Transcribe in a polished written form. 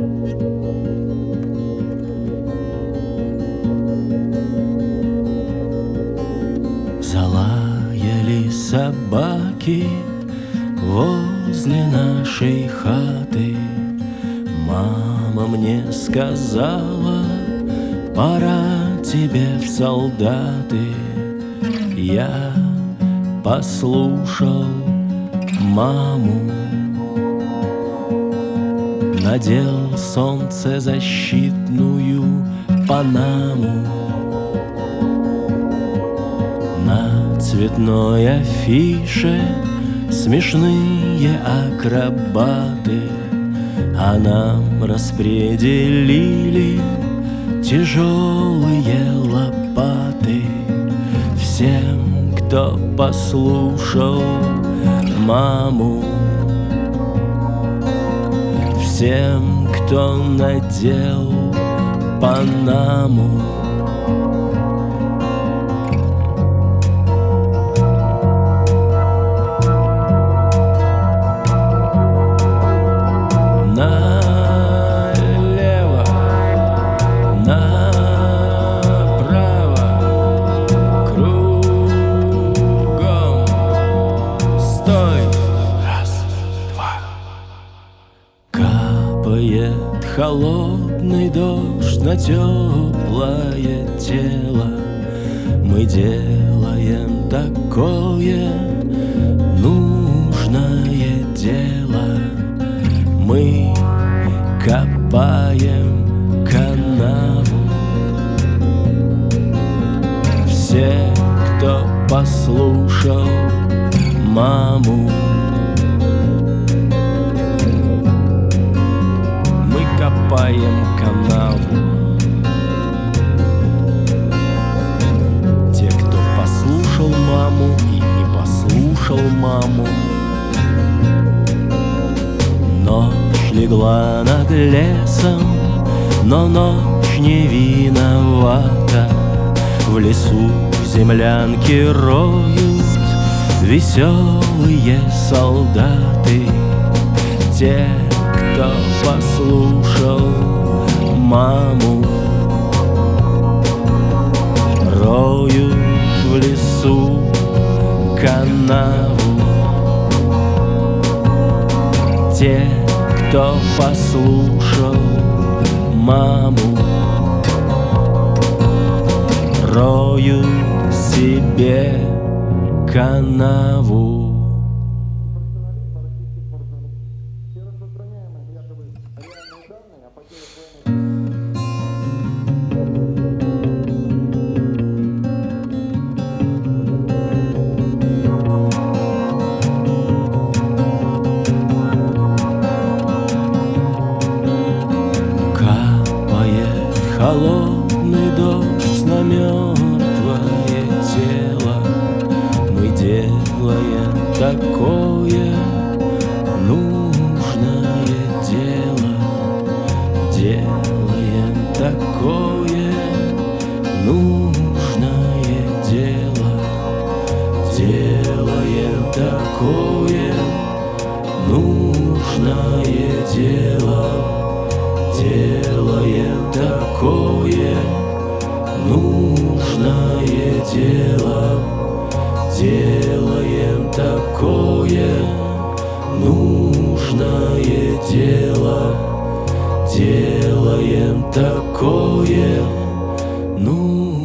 Залаяли собаки возле нашей хаты. Мама мне сказала: пора тебе в солдаты. Я послушал маму, надел солнцезащитную панаму. На цветной афише смешные акробаты, а нам распределили тяжелые лопаты. Всем, кто послушал маму, всем, кто надел панаму. Налево, направо, кругом, стой, раз, два. Капает холодный дождь на теплое тело. Мы делаем такое нужное дело. Мы копаем канаву. Все, кто послушал маму, мы копаем канаву. Те, кто послушал маму и не послушал маму. Ночь легла над лесом, но ночь не виновата. В лесу землянки роют веселые солдаты. Те, кто послушал маму, роют в лесу канаву. Те, кто послушал маму, роют себе канаву. Холодный дождь на мертвое тело. Мы делаем такое нужное дело. Делаем такое нужное дело. Делаем такое нужное дело. Делаем такое нужное дело. Делаем такое нужное дело. Делаем такое нужное